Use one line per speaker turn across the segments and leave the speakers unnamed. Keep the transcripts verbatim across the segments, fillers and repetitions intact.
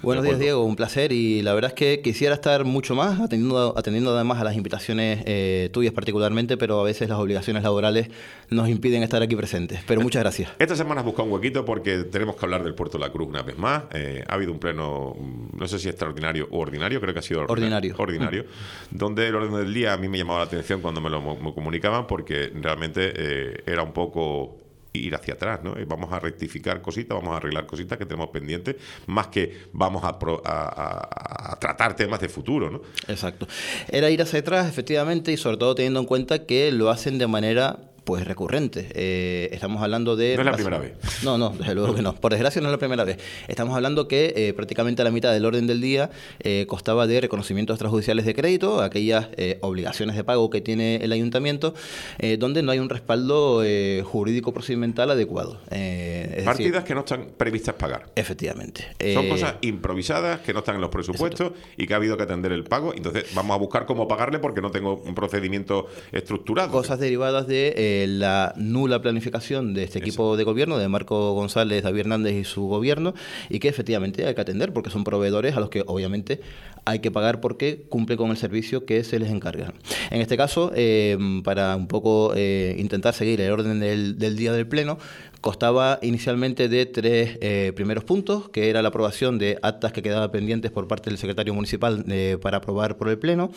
Buenos días, Diego, un placer, y la verdad es que quisiera estar mucho más atendiendo, atendiendo además a las invitaciones eh, tuyas particularmente, pero a veces las obligaciones laborales nos impiden estar aquí presentes, pero muchas gracias.
Esta semana has buscado un huequito porque tenemos que hablar del Puerto de la Cruz una vez más. Eh, ha habido un pleno, no sé si extraordinario o ordinario, creo que ha sido ordinario, ordinario, ordinario mm. donde el orden del día a mí me llamaba la atención cuando me lo me comunicaban, porque realmente eh, era un poco ir hacia atrás, ¿no? Vamos a rectificar cositas, vamos a arreglar cositas que tenemos pendientes, más que vamos a, pro, a, a, a tratar temas de futuro, ¿no?
Exacto. Era ir hacia atrás, efectivamente, y sobre todo teniendo en cuenta que lo hacen de manera pues recurrente. Eh, estamos hablando de...
No es la primera vez.
No, no, desde luego que no. Por desgracia no es la primera vez. Estamos hablando que eh, prácticamente la mitad del orden del día eh, constaba de reconocimientos extrajudiciales de crédito, aquellas eh, obligaciones de pago que tiene el ayuntamiento, eh, donde no hay un respaldo eh, jurídico procedimental adecuado. Eh, es
Partidas
decir,
que no están previstas pagar.
Efectivamente.
Son
eh,
cosas improvisadas que no están en los presupuestos exacto. y que ha habido que atender el pago. Entonces vamos a buscar cómo pagarle porque no tengo un procedimiento estructurado.
Cosas derivadas de... Eh, la nula planificación de este equipo Eso. de gobierno, de Marco González, David Hernández y su gobierno, y que efectivamente hay que atender porque son proveedores a los que obviamente hay que pagar porque cumple con el servicio que se les encarga. En este caso, eh, para un poco eh, intentar seguir el orden del, del día del Pleno, constaba inicialmente de tres eh, primeros puntos, que era la aprobación de actas que quedaban pendientes por parte del secretario municipal eh, para aprobar por el Pleno,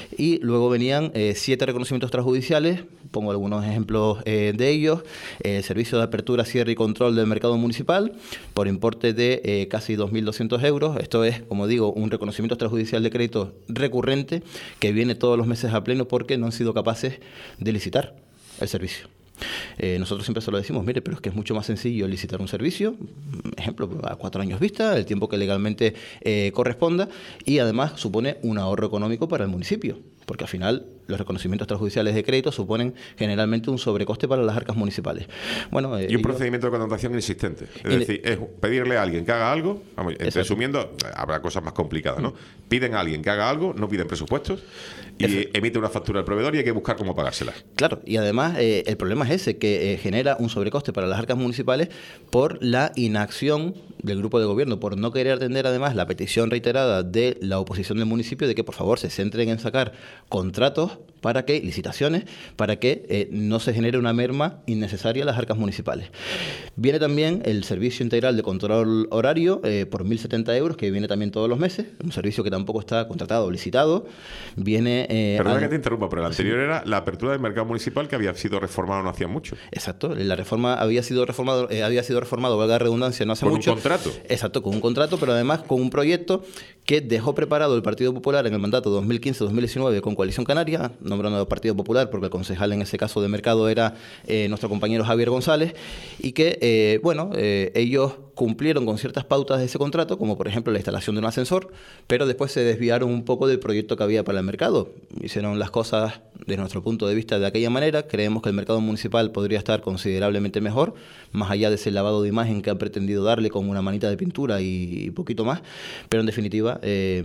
y luego venían eh, siete reconocimientos extrajudiciales. Pongo algunos ejemplos eh, de ellos. El servicio de apertura, cierre y control del mercado municipal por importe de eh, casi dos mil doscientos euros. Esto es, como digo, un reconocimiento extrajudicial de crédito recurrente que viene todos los meses a pleno porque no han sido capaces de licitar el servicio. Eh, nosotros siempre se lo decimos, mire, pero es que es mucho más sencillo licitar un servicio, ejemplo, a cuatro años vista, el tiempo que legalmente eh, corresponda, y además supone un ahorro económico para el municipio, porque al final los reconocimientos extrajudiciales de crédito suponen generalmente un sobrecoste para las arcas municipales. Bueno, eh,
y un
yo,
procedimiento de contratación inexistente. Es in, decir, es pedirle a alguien que haga algo, vamos, resumiendo, habrá cosas más complicadas, ¿no? Mm. Piden a alguien que haga algo, no piden presupuestos, y Eso. emite una factura al proveedor y hay que buscar cómo pagársela.
Claro, y además eh, el problema es ese, que eh, genera un sobrecoste para las arcas municipales por la inacción del grupo de gobierno, por no querer atender además la petición reiterada de la oposición del municipio de que por favor se centren en sacar contratos para que, licitaciones, para que eh, no se genere una merma innecesaria a las arcas municipales. Viene también el servicio integral de control horario eh, por mil setenta euros, que viene también todos los meses, un servicio que tampoco está contratado o licitado. Viene... Eh,
Perdona
al...
que te interrumpa, pero el anterior sí. era la apertura del mercado municipal que había sido reformado no hacía mucho.
Exacto, la reforma había sido reformado, eh, había sido reformado, valga la redundancia, no hace
¿Con
mucho.
¿Con un contrato?
Exacto, con un contrato, pero además con un proyecto que dejó preparado el Partido Popular en el mandato dos mil quince dos mil diecinueve con Coalición Canaria, nombrando al Partido Popular porque el concejal en ese caso de mercado era eh, nuestro compañero Javier González, y que, eh, bueno, eh, ellos cumplieron con ciertas pautas de ese contrato, como por ejemplo la instalación de un ascensor, pero después se desviaron un poco del proyecto que había para el mercado. Hicieron las cosas desde nuestro punto de vista de aquella manera. Creemos que el mercado municipal podría estar considerablemente mejor, más allá de ese lavado de imagen que han pretendido darle con una manita de pintura y poquito más, pero en definitiva eh,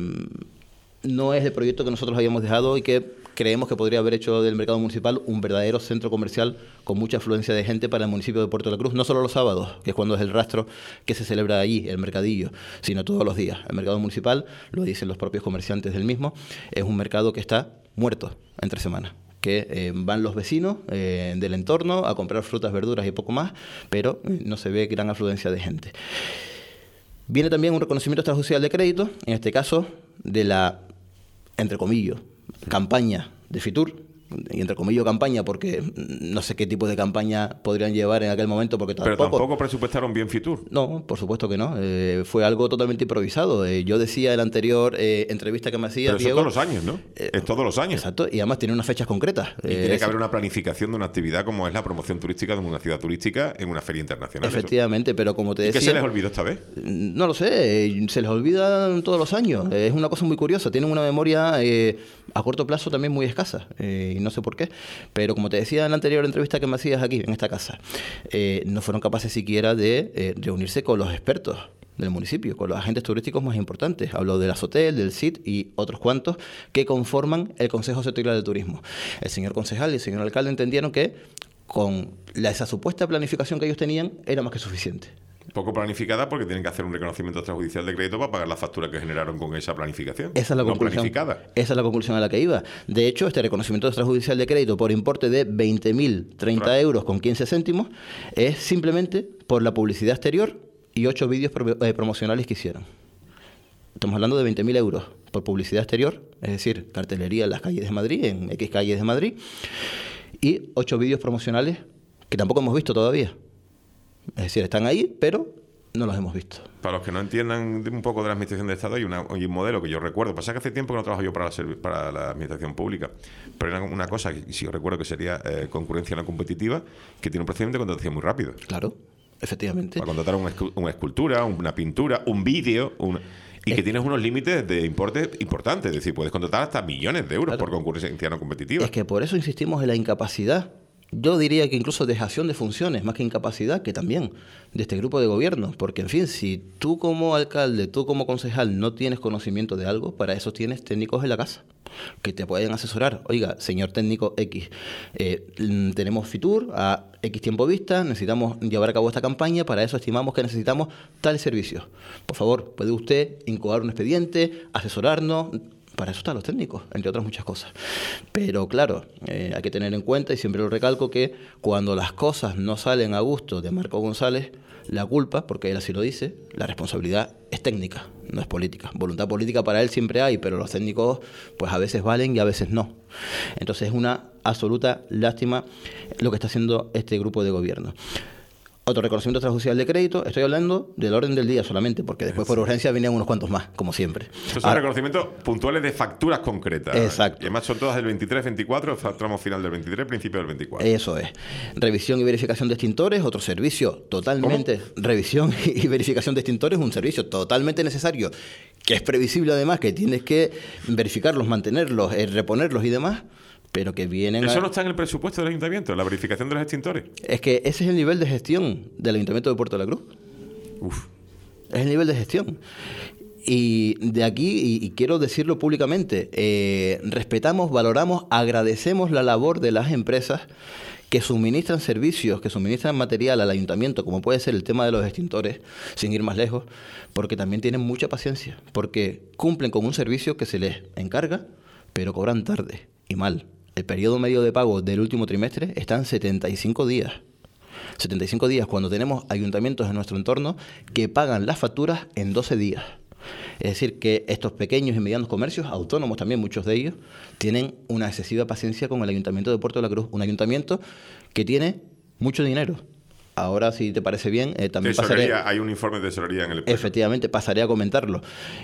no es el proyecto que nosotros habíamos dejado y que creemos que podría haber hecho del mercado municipal un verdadero centro comercial con mucha afluencia de gente para el municipio de Puerto de la Cruz, no solo los sábados, que es cuando es el rastro que se celebra allí, el mercadillo, sino todos los días. El mercado municipal, lo dicen los propios comerciantes del mismo, es un mercado que está muerto entre semanas, que eh, van los vecinos eh, del entorno a comprar frutas, verduras y poco más, pero eh, no se ve gran afluencia de gente. Viene también un reconocimiento extrajudicial de crédito, en este caso de la, entre comillas, campaña de Fitur, y entre comillas campaña porque no sé qué tipo de campaña podrían llevar en aquel momento, porque tampoco...
Pero tampoco presupuestaron bien Fitur.
No, por supuesto que no. Eh, fue algo totalmente improvisado. Eh, yo decía en la anterior eh, entrevista que me hacía
Pero eso
Diego,
es todos los años, ¿no? Eh, es todos los años.
Exacto, y además tiene unas fechas concretas.
Y
eh,
tiene
es,
que haber una planificación de una actividad como es la promoción turística de una ciudad turística en una feria internacional.
Efectivamente, eso. Pero como te
¿Y
decía...
qué se les olvidó esta vez?
No lo sé, se les olvida todos los años. Eh, es una cosa muy curiosa. Tienen una memoria eh, a corto plazo también muy escasa, eh, y no sé por qué. Pero como te decía en la anterior entrevista que me hacías aquí, en esta casa, eh, no fueron capaces siquiera de eh, reunirse con los expertos del municipio, con los agentes turísticos más importantes. Hablo del Azotel, del C I T y otros cuantos que conforman el Consejo Sectorial de Turismo. El señor concejal y el señor alcalde entendieron que con la, esa supuesta planificación que ellos tenían era más que suficiente.
Poco planificada porque tienen que hacer un reconocimiento extrajudicial de crédito para pagar las facturas que generaron con esa planificación.
Esa es la
no
conclusión.
Planificada.
Esa es la conclusión a la que iba. De hecho, este reconocimiento extrajudicial de crédito por importe de veinte mil treinta claro. euros con quince céntimos es simplemente por la publicidad exterior y ocho vídeos pro eh, promocionales que hicieron. Estamos hablando de veinte mil euros por publicidad exterior, es decir, cartelería en las calles de Madrid, en X calles de Madrid, y ocho vídeos promocionales que tampoco hemos visto todavía. Es decir, están ahí, pero no los hemos visto.
Para los que no entiendan un poco de la Administración de Estado, hay, una, hay un modelo que yo recuerdo. Pasa que hace tiempo que no trabajo yo para la, para la Administración Pública, pero era una cosa que sí recuerdo que sería eh, concurrencia no competitiva, que tiene un procedimiento de contratación muy rápido.
Claro, efectivamente.
Para contratar una, una escultura, una pintura, un vídeo... Un, y es, que tienes unos límites de importe importantes. Es decir, puedes contratar hasta millones de euros claro. por concurrencia no competitiva.
Es que por eso insistimos en la incapacidad. Yo diría que incluso dejación de funciones, más que incapacidad, que también de este grupo de gobierno. Porque, en fin, si tú como alcalde, tú como concejal no tienes conocimiento de algo, para eso tienes técnicos en la casa que te pueden asesorar. Oiga, señor técnico X, eh, tenemos Fitur a X tiempo vista, necesitamos llevar a cabo esta campaña, para eso estimamos que necesitamos tal servicio. Por favor, ¿puede usted incoar un expediente, asesorarnos? Para eso están los técnicos, entre otras muchas cosas. Pero claro, eh, hay que tener en cuenta, y siempre lo recalco, que cuando las cosas no salen a gusto de Marco González, la culpa, porque él así lo dice, la responsabilidad es técnica, no es política. Voluntad política para él siempre hay, pero los técnicos pues a veces valen y a veces no. Entonces es una absoluta lástima lo que está haciendo este grupo de gobierno. Otro reconocimiento extrajudicial de crédito, estoy hablando del orden del día solamente, porque después por urgencia venían unos cuantos más, como siempre.
Estos son reconocimientos puntuales de facturas concretas.
Exacto.
Y además son todas del veintitrés veinticuatro, tramo final del veintitrés, principio del veinticuatro.
Eso es. Revisión y verificación de extintores, otro servicio totalmente... ¿Cómo? Revisión y verificación de extintores, un servicio totalmente necesario, que es previsible además, que tienes que verificarlos, mantenerlos, eh, reponerlos y demás... pero que vienen...
¿Eso
a...
no está en el presupuesto del Ayuntamiento, la verificación de los extintores?
Es que ese es el nivel de gestión del Ayuntamiento de Puerto de la Cruz.
Uf.
Es el nivel de gestión. Y de aquí, y, y quiero decirlo públicamente, eh, respetamos, valoramos, agradecemos la labor de las empresas que suministran servicios, que suministran material al Ayuntamiento, como puede ser el tema de los extintores, sin ir más lejos, porque también tienen mucha paciencia, porque cumplen con un servicio que se les encarga, pero cobran tarde y mal. El periodo medio de pago del último trimestre está en setenta y cinco días. setenta y cinco días cuando tenemos ayuntamientos en nuestro entorno que pagan las facturas en doce días. Es decir, que estos pequeños y medianos comercios, autónomos también muchos de ellos, tienen una excesiva paciencia con el Ayuntamiento de Puerto de la Cruz. Un ayuntamiento que tiene mucho dinero. Ahora, si te parece bien, eh, también
tesorería,
pasaré...
Hay un informe de tesorería en el pleno.
Efectivamente, pasaré a comentarlo.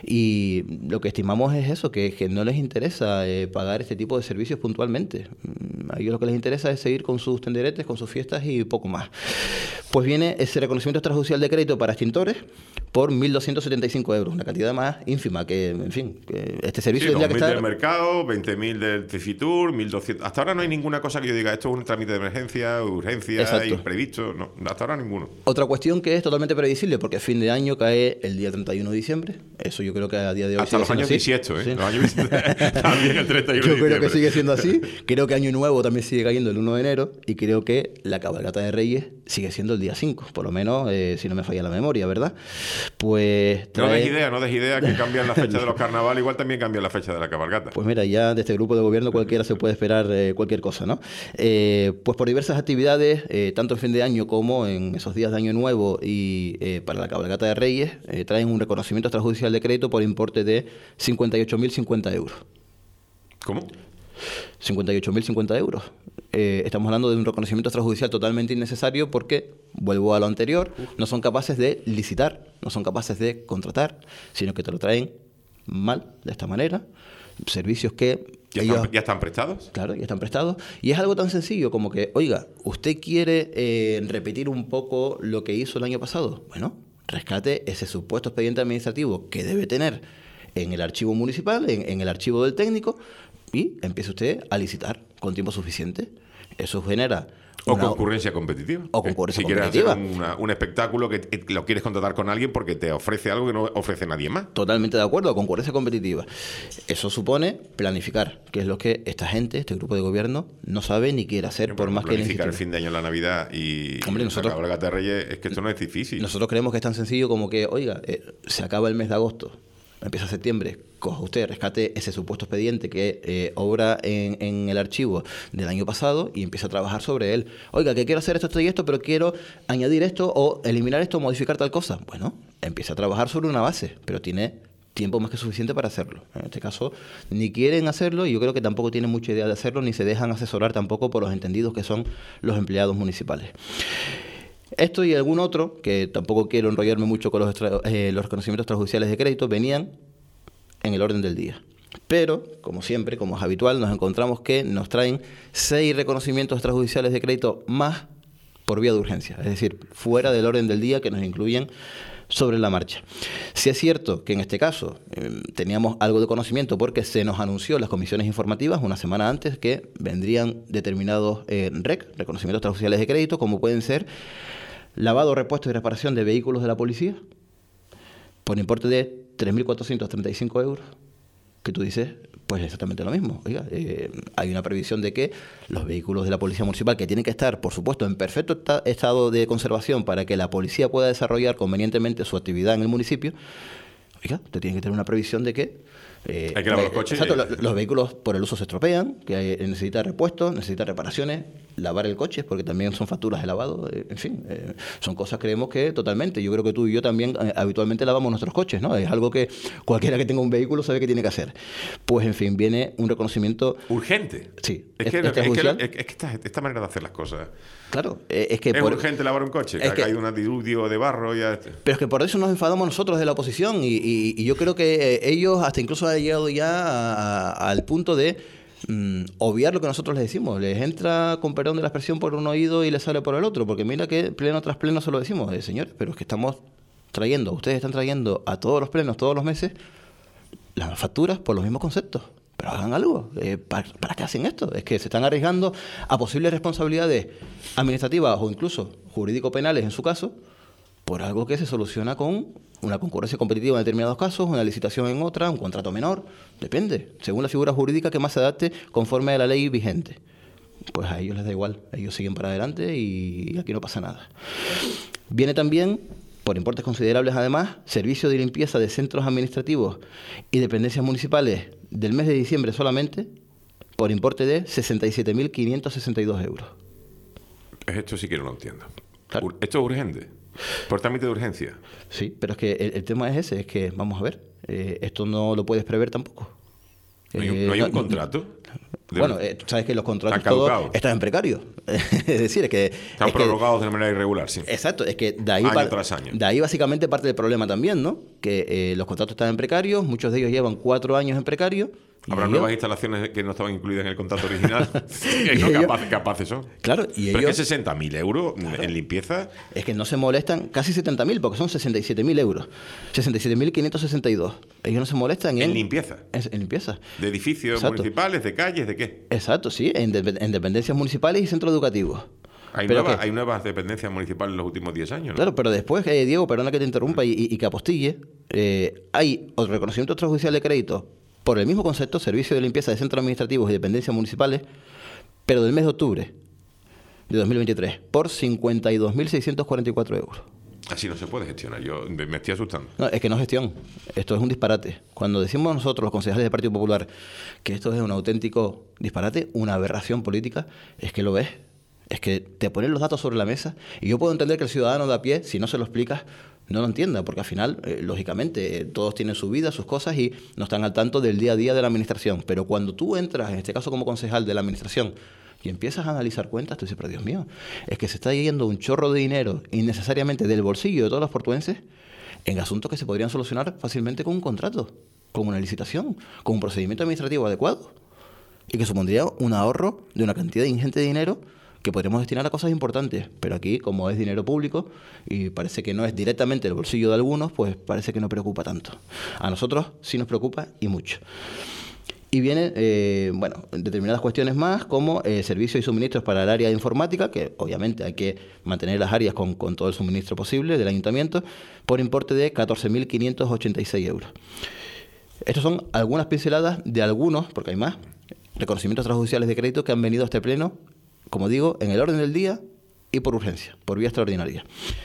Y lo que estimamos es eso, que, que no les interesa eh, pagar este tipo de servicios puntualmente. A ellos lo que les interesa es seguir con sus tenderetes, con sus fiestas y poco más. Pues viene ese reconocimiento extrajudicial de crédito para extintores por mil doscientos setenta y cinco euros, una cantidad más ínfima que, en fin, que este servicio...
Sí,
tendría que estar...
del mercado, veinte mil del Fitur, mil doscientos... Hasta ahora no hay ninguna cosa que yo diga, esto es un trámite de emergencia, urgencia, Exacto. imprevisto, no, hasta ahora ninguno.
Otra cuestión que es totalmente previsible, porque fin de año cae el día treinta y uno de diciembre, eso yo creo que a día de hoy
hasta
sigue
los años
así.
bisiesto, ¿eh?
Sí.
Los años bisiesto, también el treinta y uno
yo
de diciembre.
Yo creo que sigue siendo así, creo que año nuevo también sigue cayendo el uno de enero, y creo que la cabalgata de Reyes sigue siendo el día cinco, por lo menos, eh, si no me falla la memoria, ¿verdad? Pues...
Trae... No des idea, no des idea que cambian la fecha de los carnavales, igual también cambian la fecha de la cabalgata.
Pues mira, ya de este grupo de gobierno cualquiera se puede esperar eh, cualquier cosa, ¿no? Eh, pues por diversas actividades, eh, tanto en fin de año como en esos días de año nuevo y eh, para la cabalgata de Reyes, eh, traen un reconocimiento extrajudicial de crédito por importe de cincuenta y ocho mil cincuenta euros.
¿Cómo?
cincuenta y ocho mil cincuenta euros. Eh, estamos hablando de un reconocimiento extrajudicial totalmente innecesario porque, vuelvo a lo anterior, no son capaces de licitar, no son capaces de contratar, sino que te lo traen mal, de esta manera, servicios que...
¿Ya,
ellos,
están, ¿Ya están prestados?
Claro, ya están prestados. Y es algo tan sencillo como que, oiga, ¿usted quiere eh, repetir un poco lo que hizo el año pasado? Bueno, rescate ese supuesto expediente administrativo que debe tener en el archivo municipal, en, en el archivo del técnico, y empiece usted a licitar con tiempo suficiente. Eso genera...
O una, concurrencia competitiva.
O concurrencia
si
competitiva.
quieres hacer una, un espectáculo que lo quieres contratar con alguien porque te ofrece algo que no ofrece nadie más.
Totalmente de acuerdo, concurrencia competitiva. Eso supone planificar, que es lo que esta gente, este grupo de gobierno, no sabe ni quiere hacer, por más que
planificar el fin de año, la Navidad y,
Hombre,
y
nosotros,
la cabalgata de Reyes, es que esto no es difícil.
Nosotros creemos que es tan sencillo como que, oiga, eh, se acaba el mes de agosto, empieza septiembre, coja usted, rescate ese supuesto expediente que eh, obra en, en el archivo del año pasado y empieza a trabajar sobre él. Oiga, que quiero hacer esto, esto y esto, pero quiero añadir esto o eliminar esto o modificar tal cosa. Bueno, empieza a trabajar sobre una base, pero tiene tiempo más que suficiente para hacerlo. En este caso, ni quieren hacerlo y yo creo que tampoco tienen mucha idea de hacerlo, ni se dejan asesorar tampoco por los entendidos que son los empleados municipales. Esto y algún otro, que tampoco quiero enrollarme mucho con los, extra, eh, los reconocimientos extrajudiciales de crédito, venían en el orden del día. Pero, como siempre, como es habitual, nos encontramos que nos traen seis reconocimientos extrajudiciales de crédito más por vía de urgencia, es decir, fuera del orden del día que nos incluyen sobre la marcha. Si es cierto que en este caso eh, teníamos algo de conocimiento porque se nos anunció en las comisiones informativas una semana antes que vendrían determinados eh, R E C, reconocimientos extrajudiciales de crédito, como pueden ser lavado, repuesto y reparación de vehículos de la policía por importe de tres mil cuatrocientos treinta y cinco euros, que tú dices, pues exactamente lo mismo. Oiga, eh, hay una previsión de que los vehículos de la Policía Municipal, que tienen que estar, por supuesto, en perfecto estado de conservación para que la policía pueda desarrollar convenientemente su actividad en el municipio, oiga, te tiene que tener una previsión de que
Eh, hay que lavar los coches.
Exacto, los, los vehículos por el uso se estropean, que hay, necesita repuestos, necesita reparaciones, lavar el coche, porque también son facturas de lavado, eh, en fin, eh, son cosas, creemos que totalmente. Yo creo que tú y yo también eh, habitualmente lavamos nuestros coches, ¿no? Es algo que cualquiera que tenga un vehículo sabe que tiene que hacer. Pues, en fin, viene un reconocimiento...
¿Urgente?
Sí.
Es que, es, es que, es que esta, esta manera de hacer las cosas...
Claro, eh, es que...
Es
por,
urgente lavar un coche, que, que hay un diludio de barro y... Ya...
Pero es que por eso nos enfadamos nosotros de la oposición y, y, y yo creo que eh, ellos hasta incluso han llegado ya a, a, al punto de mm, obviar lo que nosotros les decimos. Les entra, con perdón de la expresión, por un oído y les sale por el otro, porque mira que pleno tras pleno se lo decimos. Eh, señores, pero es que estamos trayendo, ustedes están trayendo a todos los plenos, todos los meses, las facturas por los mismos conceptos. Pero hagan algo. Eh, ¿para, ¿Para qué hacen esto? Es que se están arriesgando a posibles responsabilidades administrativas o incluso jurídico-penales en su caso, por algo que se soluciona con una concurrencia competitiva en determinados casos, una licitación en otra, un contrato menor, depende, según la figura jurídica que más se adapte conforme a la ley vigente. Pues a ellos les da igual, ellos siguen para adelante y aquí no pasa nada. Viene también, por importes considerables además, servicio de limpieza de centros administrativos y dependencias municipales del mes de diciembre solamente, por importe de sesenta y siete mil quinientos sesenta y dos euros.
Esto sí que no lo entiendo.
Claro.
¿Esto es urgente? ¿Por trámite de urgencia?
Sí, pero es que el, el tema es ese, es que, vamos a ver, eh, esto no lo puedes prever tampoco.
¿No hay, un, ¿no hay un contrato?
De bueno, eh, tú sabes que los contratos todos están en precario. Es decir, es que...
Están
es
prorrogados
que,
de manera irregular, sí.
Exacto, es que de ahí,
año
par,
tras año.
de ahí básicamente parte del problema también, ¿no? Que eh, los contratos están en precario, muchos de ellos llevan cuatro años en precario.
Habrá nuevas ellos... instalaciones que no estaban incluidas en el contrato original. no, ellos... capaces, capaces son.
Claro, y
Pero
ellos...
es que sesenta mil euros claro. en limpieza...
Es que no se molestan, casi setenta mil, porque son sesenta y siete mil euros. sesenta y siete mil quinientos sesenta y dos. Ellos no se molestan en...
En limpieza.
En, en limpieza.
¿De edificios Exacto. municipales, de calles, de qué?
Exacto, sí, en, de, en dependencias municipales y centros educativos.
Hay, nueva, hay nuevas dependencias municipales en los últimos diez años, ¿no?
Claro, pero después, eh, Diego, perdona que te interrumpa y, y que apostille, eh, hay otro reconocimiento extrajudicial de crédito por el mismo concepto, servicio de limpieza de centros administrativos y dependencias municipales, pero del mes de octubre de dos mil veintitrés, por cincuenta y dos mil seiscientos cuarenta y cuatro euros.
Así no se puede gestionar, yo me estoy asustando.
No, es que no es gestión, esto es un disparate. Cuando decimos nosotros, los concejales del Partido Popular, que esto es un auténtico disparate, una aberración política, es que lo ves. Es que te ponen los datos sobre la mesa y yo puedo entender que el ciudadano de a pie, si no se lo explicas, no lo entienda, porque al final, eh, lógicamente, eh, todos tienen su vida, sus cosas y no están al tanto del día a día de la administración. Pero cuando tú entras, en este caso como concejal de la administración, y empiezas a analizar cuentas, tú dices, pero Dios mío, es que se está yendo un chorro de dinero innecesariamente del bolsillo de todos los portuenses en asuntos que se podrían solucionar fácilmente con un contrato, con una licitación, con un procedimiento administrativo adecuado y que supondría un ahorro de una cantidad ingente de dinero que podríamos destinar a cosas importantes, pero aquí, como es dinero público y parece que no es directamente el bolsillo de algunos, pues parece que no preocupa tanto. A nosotros sí nos preocupa y mucho. Y viene, eh, bueno, determinadas cuestiones más, como eh, servicios y suministros para el área de informática, que obviamente hay que mantener las áreas con, con todo el suministro posible del ayuntamiento, por importe de catorce mil quinientos ochenta y seis euros. Estas son algunas pinceladas de algunos, porque hay más, reconocimientos extrajudiciales de crédito que han venido a este pleno, como digo, en el orden del día y por urgencia, por vía extraordinaria.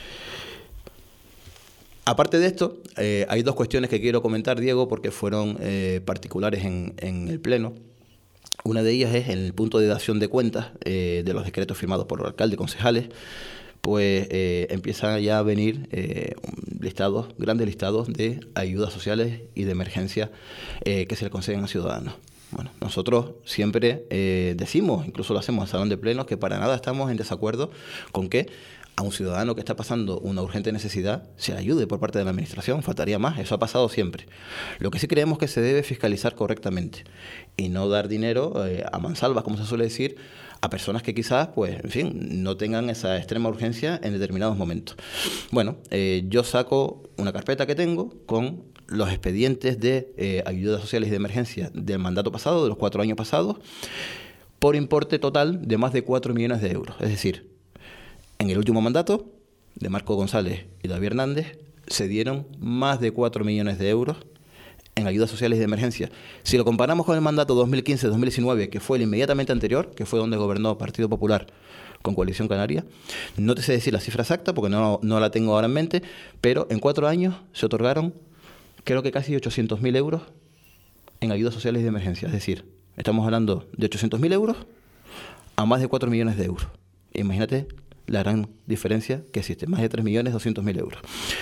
Aparte de esto, eh, hay dos cuestiones que quiero comentar, Diego, porque fueron eh, particulares en, en el Pleno. Una de ellas es en el punto de dación de cuentas eh, de los decretos firmados por el alcalde y concejales, pues eh, empiezan ya a venir eh, listados, grandes listados de ayudas sociales y de emergencia eh, que se le conceden a ciudadanos. Bueno, nosotros siempre eh, decimos, incluso lo hacemos en salón de plenos, que para nada estamos en desacuerdo con que a un ciudadano que está pasando una urgente necesidad se le ayude por parte de la administración, faltaría más, eso ha pasado siempre. Lo que sí creemos que se debe fiscalizar correctamente y no dar dinero eh, a mansalvas, como se suele decir, a personas que quizás, pues, en fin, no tengan esa extrema urgencia en determinados momentos. Bueno, eh, yo saco una carpeta que tengo con los expedientes de eh, ayudas sociales y de emergencia del mandato pasado, de los cuatro años pasados, por importe total de más de cuatro millones de euros. Es decir, en el último mandato de Marco González y David Hernández se dieron más de cuatro millones de euros en ayudas sociales de emergencia. Si lo comparamos con el mandato dos mil quince dos mil diecinueve, que fue el inmediatamente anterior, que fue donde gobernó Partido Popular con Coalición Canaria, no te sé decir la cifra exacta porque no, no la tengo ahora en mente, pero en cuatro años se otorgaron creo que casi ochocientos mil euros en ayudas sociales de emergencia. Es decir, estamos hablando de ochocientos mil euros a más de cuatro millones de euros. Imagínate la gran diferencia que existe, más de tres millones doscientos mil euros.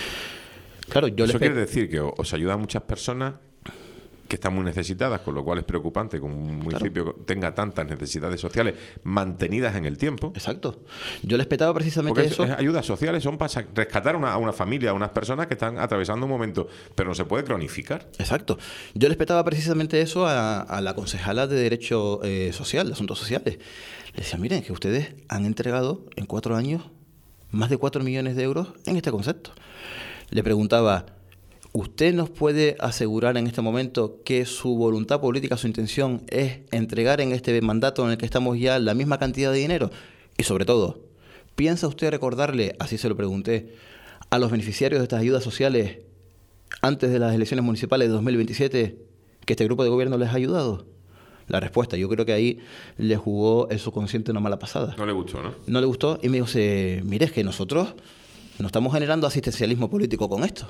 Claro, yo
Eso
les
quiere decir que os ayuda a muchas personas que están muy necesitadas, con lo cual es preocupante que un municipio claro. tenga tantas necesidades sociales mantenidas en el tiempo.
Exacto. Yo les petaba precisamente
Porque
eso.
Es, ayudas sociales son para rescatar una, a una familia, a unas personas que están atravesando un momento, pero no se puede cronificar.
Exacto. Yo les petaba precisamente eso a, a la concejala de Derecho eh, Social, de Asuntos Sociales. Les decía, miren, que ustedes han entregado en cuatro años más de cuatro millones de euros en este concepto. Le preguntaba, ¿usted nos puede asegurar en este momento que su voluntad política, su intención es entregar en este mandato en el que estamos ya la misma cantidad de dinero? Y sobre todo, ¿piensa usted recordarle, así se lo pregunté, a los beneficiarios de estas ayudas sociales antes de las elecciones municipales de dos mil veintisiete que este grupo de gobierno les ha ayudado? La respuesta, yo creo que ahí le jugó el subconsciente una mala pasada.
No le gustó, ¿no?
No le gustó y me dijo, mire, es que nosotros no estamos generando asistencialismo político con esto.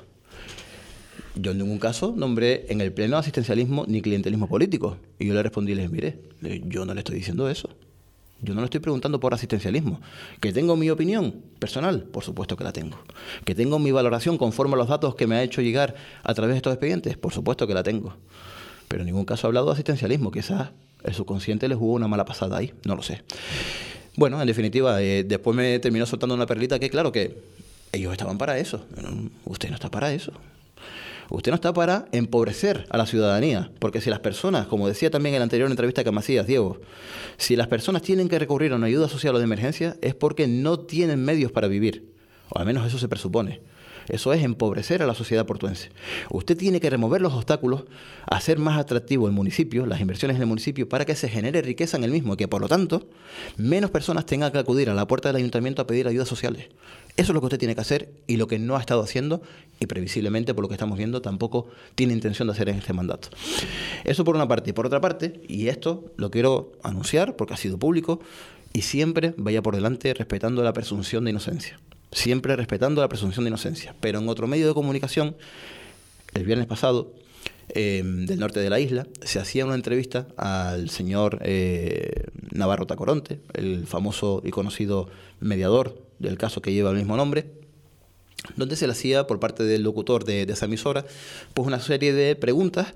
Yo en ningún caso nombré en el pleno asistencialismo ni clientelismo político. Y yo le respondí y les mire, yo no le estoy diciendo eso. Yo no le estoy preguntando por asistencialismo. ¿Que tengo mi opinión personal? Por supuesto que la tengo. ¿Que tengo mi valoración conforme a los datos que me ha hecho llegar a través de estos expedientes? Por supuesto que la tengo. Pero en ningún caso he hablado de asistencialismo. Quizás el subconsciente les jugó una mala pasada ahí. No lo sé. Bueno, en definitiva, eh, después me terminó soltando una perlita que claro que ellos estaban para eso. Usted no está para eso. Usted no está para empobrecer a la ciudadanía, porque si las personas, como decía también en la anterior entrevista que me hacías, Diego, si las personas tienen que recurrir a una ayuda social o de emergencia es porque no tienen medios para vivir, o al menos eso se presupone. Eso es empobrecer a la sociedad portuense. Usted tiene que remover los obstáculos, hacer más atractivo el municipio, las inversiones en el municipio, para que se genere riqueza en el mismo y que, por lo tanto, menos personas tengan que acudir a la puerta del ayuntamiento a pedir ayudas sociales. Eso es lo que usted tiene que hacer y lo que no ha estado haciendo y previsiblemente, por lo que estamos viendo, tampoco tiene intención de hacer en este mandato. Eso por una parte. Y por otra parte, y esto lo quiero anunciar porque ha sido público, y siempre vaya por delante respetando la presunción de inocencia. Siempre respetando la presunción de inocencia. Pero en otro medio de comunicación, el viernes pasado, eh, del norte de la isla, se hacía una entrevista al señor eh, Navarro Tacoronte, el famoso y conocido mediador del caso que lleva el mismo nombre, donde se le hacía por parte del locutor de, de esa emisora pues una serie de preguntas.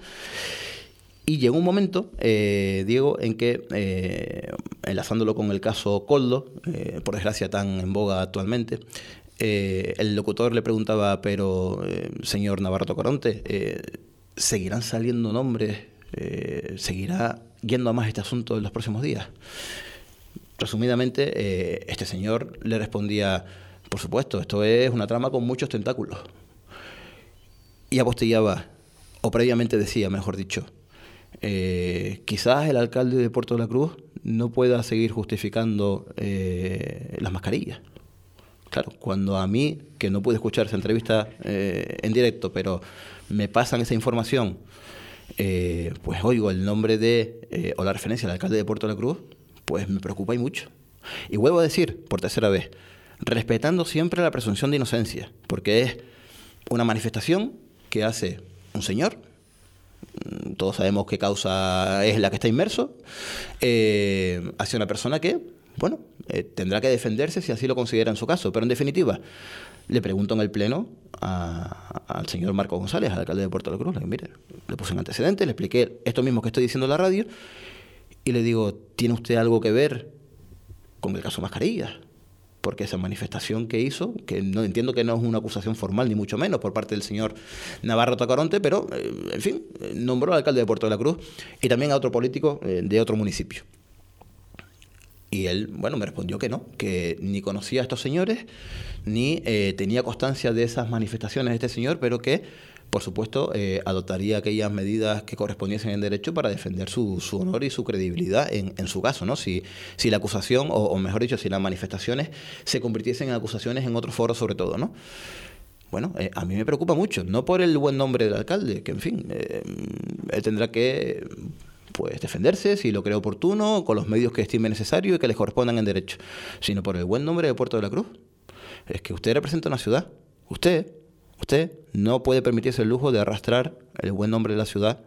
Y llegó un momento, eh, Diego, en que, eh, enlazándolo con el caso Coldo, eh, por desgracia tan en boga actualmente, eh, el locutor le preguntaba, pero, eh, señor Navarro Tacoronte, eh, ¿seguirán saliendo nombres? Eh, ¿Seguirá yendo a más este asunto en los próximos días? Resumidamente, eh, este señor le respondía, por supuesto, esto es una trama con muchos tentáculos. Y apostillaba, o previamente decía, mejor dicho, Eh, quizás el alcalde de Puerto de la Cruz no pueda seguir justificando eh, las mascarillas. Claro, cuando a mí, que no pude escuchar esa entrevista eh, en directo, pero me pasan esa información, eh, pues oigo el nombre de, eh, o la referencia al alcalde de Puerto de la Cruz, pues me preocupa y mucho. Y vuelvo a decir, por tercera vez, respetando siempre la presunción de inocencia, porque es una manifestación que hace un señor, todos sabemos qué causa es la que está inmerso, eh, hacia una persona que, bueno, eh, tendrá que defenderse si así lo considera en su caso. Pero en definitiva, le pregunto en el pleno a, al señor Marco González, al alcalde de Puerto de la Cruz, le digo, mire, le puse un antecedente, le expliqué esto mismo que estoy diciendo en la radio, y le digo, ¿tiene usted algo que ver con el caso Mascarillas? Porque esa manifestación que hizo, que no entiendo que no es una acusación formal, ni mucho menos, por parte del señor Navarro Tacoronte, pero, eh, en fin, nombró al alcalde de Puerto de la Cruz y también a otro político eh, de otro municipio. Y él, bueno, me respondió que no, que ni conocía a estos señores, ni eh, tenía constancia de esas manifestaciones de este señor, pero que, por supuesto, eh, adoptaría aquellas medidas que correspondiesen en derecho para defender su, su honor y su credibilidad en, en su caso, ¿no? Si, si la acusación, o, o mejor dicho, si las manifestaciones se convirtiesen en acusaciones en otro foro sobre todo, ¿no? Bueno, eh, a mí me preocupa mucho, no por el buen nombre del alcalde, que en fin, eh, él tendrá que, pues, defenderse si lo cree oportuno, con los medios que estime necesario y que les correspondan en derecho, sino por el buen nombre de Puerto de la Cruz. Es que usted representa una ciudad, usted... Usted no puede permitirse el lujo de arrastrar el buen nombre de la ciudad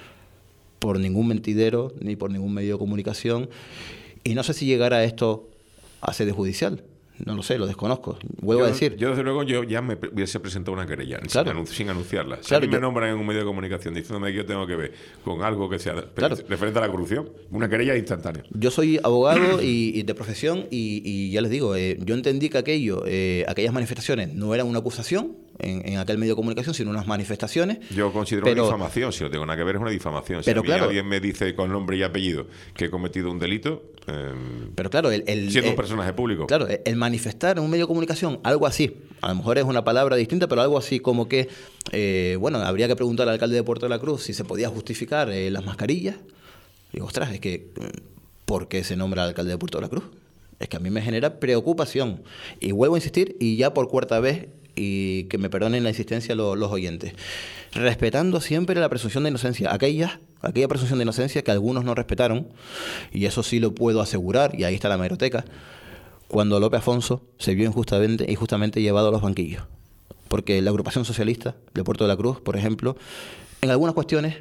por ningún mentidero ni por ningún medio de comunicación. Y no sé si llegará a esto a sede judicial. No lo sé, lo desconozco. Vuelvo
yo,
a decir.
Yo, desde luego, yo ya me hubiese presentado una querella claro. sin, anun sin anunciarla. Si
claro,
a mí me
yo...
nombran en un medio de comunicación diciéndome que yo tengo que ver con algo que sea claro. referente a la corrupción, una querella instantánea.
Yo soy abogado y, y de profesión y, y ya les digo, eh, yo entendí que aquello, eh, aquellas manifestaciones no eran una acusación en, en aquel medio de comunicación, sino unas manifestaciones.
Yo considero pero, una difamación, si no tengo nada que ver es una difamación. Si pero a mí claro, alguien me dice con nombre y apellido que he cometido un delito, eh,
pero claro, el, el,
siendo
el,
un personaje público.
Claro, el, el manifestar en un medio de comunicación, algo así, a lo mejor es una palabra distinta, pero algo así como que, eh, bueno, habría que preguntar al alcalde de Puerto de la Cruz si se podía justificar eh, las mascarillas. Digo, ostras, es que, ¿por qué se nombra al alcalde de Puerto de la Cruz? Es que a mí me genera preocupación. Y vuelvo a insistir, y ya por cuarta vez, y que me perdonen la insistencia los, los oyentes, respetando siempre la presunción de inocencia, aquella, aquella presunción de inocencia que algunos no respetaron, y eso sí lo puedo asegurar, y ahí está la hemeroteca, cuando López Afonso se vio injustamente, injustamente llevado a los banquillos. Porque la agrupación socialista de Puerto de la Cruz, por ejemplo, en algunas cuestiones,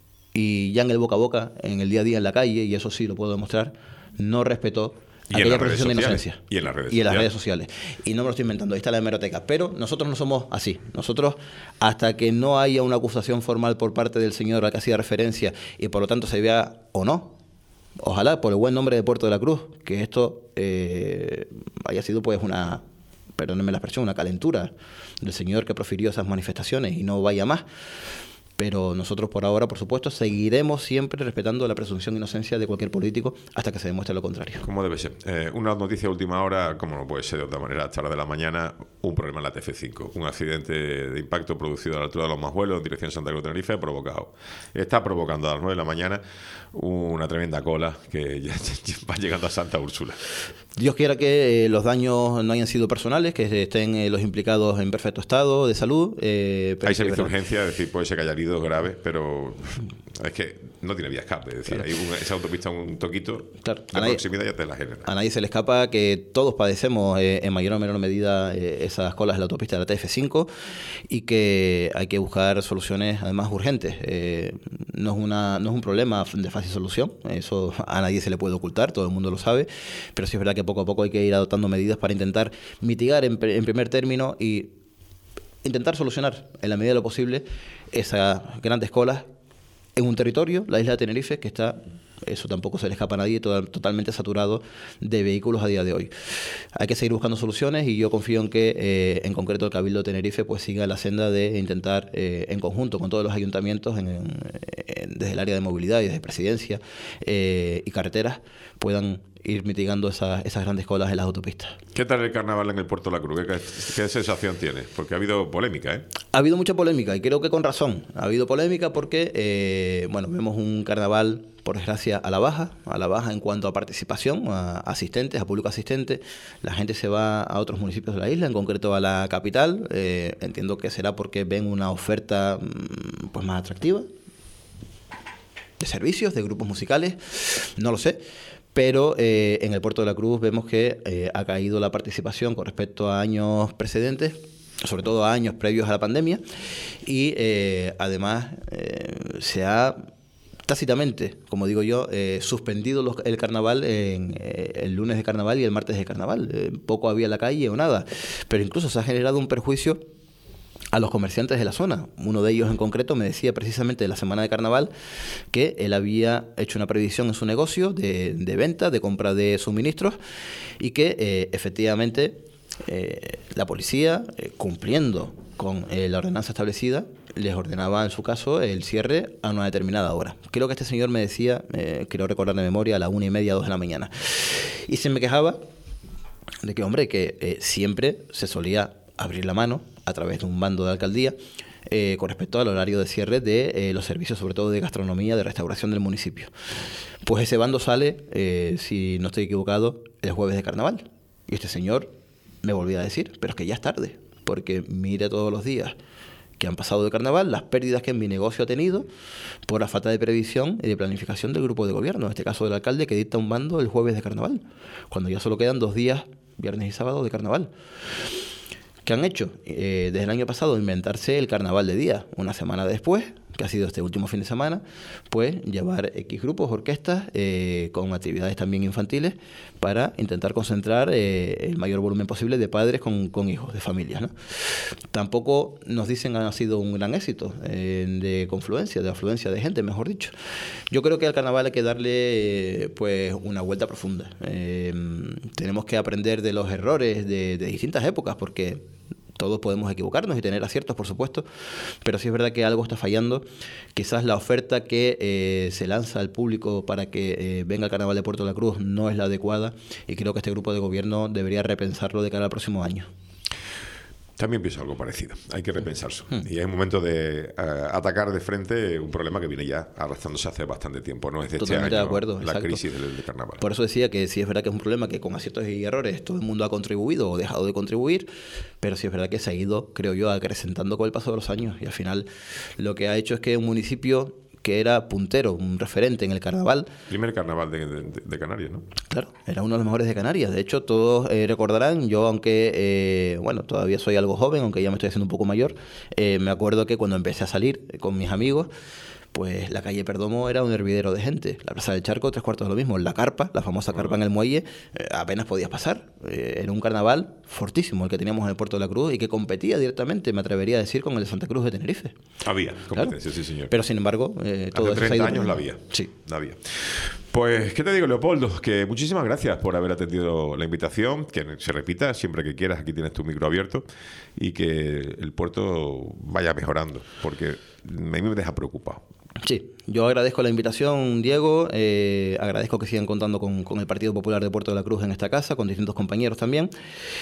y ya en el boca a boca, en el día a día en la calle, y eso sí lo puedo demostrar, no respetó
y aquella presunción de inocencia.
Y en las redes, y en las redes sociales. Y no me lo estoy inventando, ahí está la hemeroteca. Pero nosotros no somos así. Nosotros, hasta que no haya una acusación formal por parte del señor al que hacía referencia, y por lo tanto se vea o no, ojalá por el buen nombre de Puerto de la Cruz, que esto eh, haya sido pues una, perdónenme la expresión, una calentura del señor que profirió esas manifestaciones y no vaya más. Pero nosotros por ahora, por supuesto, seguiremos siempre respetando la presunción de inocencia de cualquier político hasta que se demuestre lo contrario.
Como debe ser. Eh, una noticia de última hora, como no puede ser de otra manera, hasta la hora de la mañana, un problema en la T F cinco. Un accidente de impacto producido a la altura de los Majuelos, en dirección Santa Cruz de Tenerife, provocado. Está provocando a las nueve de la mañana una tremenda cola que ya va llegando a Santa Úrsula.
Dios quiera que eh, los daños no hayan sido personales, que estén eh, los implicados en perfecto estado de salud. Eh,
Hay servicio de urgencia, es decir, puede ser que haya heridos graves, pero es que no tiene vía escape. Es decir, claro. Hay una, esa autopista, un toquito,
claro.
de nadie, proximidad ya te la genera.
A nadie se le escapa que todos padecemos eh, en mayor o menor medida eh, esas colas de la autopista de la T F cinco y que hay que buscar soluciones además urgentes. Eh, no, es una, no es un problema de fácil solución, eso a nadie se le puede ocultar, todo el mundo lo sabe, pero sí es verdad que poco a poco hay que ir adoptando medidas para intentar mitigar en, en primer término y intentar solucionar en la medida de lo posible esas grandes colas en un territorio, la isla de Tenerife, que está, eso tampoco se le escapa a nadie, todo, totalmente saturado de vehículos a día de hoy. Hay que seguir buscando soluciones y yo confío en que, eh, en concreto, el Cabildo de Tenerife pues siga la senda de intentar, eh, en conjunto con todos los ayuntamientos, en, en, desde el área de movilidad y desde presidencia eh, y carreteras, puedan ir mitigando esas, esas grandes colas en las autopistas.
¿Qué tal el carnaval en el Puerto de la Cruz? ¿Qué, qué sensación tienes? Porque ha habido polémica, ¿eh?
Ha habido mucha polémica y creo que con razón. Ha habido polémica porque, eh, bueno, vemos un carnaval, por desgracia, a la baja, a la baja en cuanto a participación, a asistentes, a público asistente. La gente se va a otros municipios de la isla, en concreto a la capital. Eh, entiendo que será porque ven una oferta pues más atractiva de servicios, de grupos musicales, no lo sé. Pero eh, en el Puerto de la Cruz vemos que eh, ha caído la participación con respecto a años precedentes, sobre todo a años previos a la pandemia, y eh, además eh, se ha tácitamente, como digo yo, eh, suspendido los, el carnaval en eh, el lunes de carnaval y el martes de carnaval. Eh, poco había en la calle o nada, pero incluso se ha generado un perjuicio a los comerciantes de la zona. Uno de ellos en concreto me decía precisamente de la semana de carnaval que él había hecho una previsión en su negocio de, de venta, de compra de suministros, y que eh, efectivamente eh, la policía, eh, cumpliendo con eh, la ordenanza establecida, les ordenaba en su caso el cierre a una determinada hora. Creo que este señor me decía, eh, quiero recordar de memoria, a la una y media, dos de la mañana. Y se me quejaba de que, hombre, que eh, siempre se solía abrir la mano a través de un bando de alcaldía eh, con respecto al horario de cierre de eh, los servicios, sobre todo de gastronomía, de restauración del municipio. Pues ese bando sale, eh, si no estoy equivocado, el jueves de carnaval. Y este señor me volvía a decir, pero es que ya es tarde, porque mire todos los días que han pasado de carnaval, las pérdidas que en mi negocio ha tenido por la falta de previsión y de planificación del grupo de gobierno, en este caso del alcalde, que dicta un bando el jueves de carnaval, cuando ya solo quedan dos días, viernes y sábado, de carnaval. ¿Qué han hecho? Eh, desde el año pasado inventarse el carnaval de día. Una semana después, que ha sido este último fin de semana, pues llevar X grupos, orquestas, eh, con actividades también infantiles, para intentar concentrar eh, el mayor volumen posible de padres con, con hijos, de familias, ¿no? Tampoco nos dicen ha sido un gran éxito eh, de confluencia, de afluencia de gente, mejor dicho. Yo creo que al carnaval hay que darle eh, pues una vuelta profunda. Eh, tenemos que aprender de los errores de, de distintas épocas, porque todos podemos equivocarnos y tener aciertos, por supuesto, pero sí es verdad que algo está fallando. Quizás la oferta que eh, se lanza al público para que eh, venga al Carnaval de Puerto de la Cruz no es la adecuada, y creo que este grupo de gobierno debería repensarlo de cara al próximo año.
También pienso algo parecido. Hay que repensarlo. Hmm. Y es un momento de uh, atacar de frente un problema que viene ya arrastrándose hace bastante tiempo. No es de
Totalmente
este año,
de acuerdo,
la
exacto.
crisis del, del carnaval.
Por eso decía que sí es verdad que es un problema que con aciertos y errores todo el mundo ha contribuido o dejado de contribuir, pero sí es verdad que se ha ido, creo yo, acrecentando con el paso de los años. Y al final lo que ha hecho es que un municipio que era puntero, un referente en el carnaval.
Primer carnaval de, de, de Canarias, ¿no?
Claro, era uno de los mejores de Canarias. De hecho, todos eh, recordarán, yo aunque, eh, bueno, todavía soy algo joven, aunque ya me estoy haciendo un poco mayor, eh, me acuerdo que cuando empecé a salir con mis amigos, pues la calle Perdomo era un hervidero de gente. La Plaza del Charco, tres cuartos de lo mismo. La carpa, la famosa carpa en el muelle, eh, apenas podías pasar. Eh, era un carnaval fortísimo el que teníamos en el Puerto de la Cruz y que competía directamente, me atrevería a decir, con el de Santa Cruz de Tenerife.
Había competencia,
claro.
Sí, señor.
Pero sin embargo, eh, todo
hace treinta años la había.
Sí.
La había. Pues, ¿qué te digo, Leopoldo? Que muchísimas gracias por haber atendido la invitación, que se repita siempre que quieras, aquí tienes tu micro abierto, y que el puerto vaya mejorando, porque a mí me deja preocupado.
Sí, yo agradezco la invitación, Diego, eh, agradezco que sigan contando con, con el Partido Popular de Puerto de la Cruz en esta casa, con distintos compañeros también,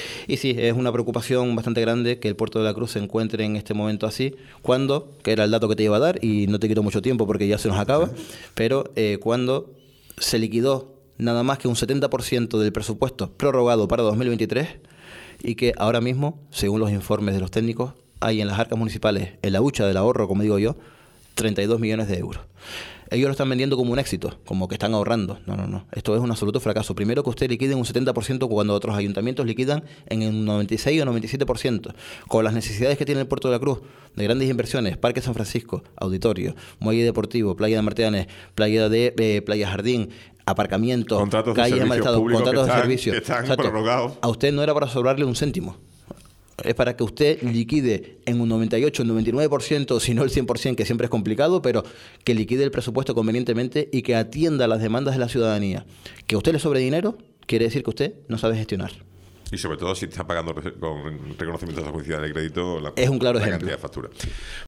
y sí, es una preocupación bastante grande que el Puerto de la Cruz se encuentre en este momento así, cuando, que era el dato que te iba a dar, y no te quito mucho tiempo porque ya se nos acaba, pero eh, cuando se liquidó nada más que un setenta por ciento del presupuesto prorrogado para dos mil veintitrés, y que ahora mismo, según los informes de los técnicos, hay en las arcas municipales, en la hucha del ahorro, como digo yo, treinta y dos millones de euros. Ellos lo están vendiendo como un éxito, como que están ahorrando. No, no, no. Esto es un absoluto fracaso. Primero, que usted liquide un setenta por ciento cuando otros ayuntamientos liquidan en un noventa y seis o noventa y siete por ciento. Con las necesidades que tiene el Puerto de la Cruz, de grandes inversiones, Parque San Francisco, auditorio, muelle deportivo, playa de Marteanes, playa de eh, Playa Jardín, aparcamientos,
contratos
calles
de
en mal estado, contratos
están,
de servicio.
Que están prorrogados.
A usted no era para sobrarle un céntimo. Es para que usted liquide en un noventa y ocho, un noventa y nueve por ciento, si no el cien por ciento, que siempre es complicado, pero que liquide el presupuesto convenientemente y que atienda las demandas de la ciudadanía. Que a usted le sobre dinero quiere decir que usted no sabe gestionar.
Y sobre todo si está pagando con reconocimientos de justicia de crédito la,
es un claro
la
ejemplo.
cantidad de facturas.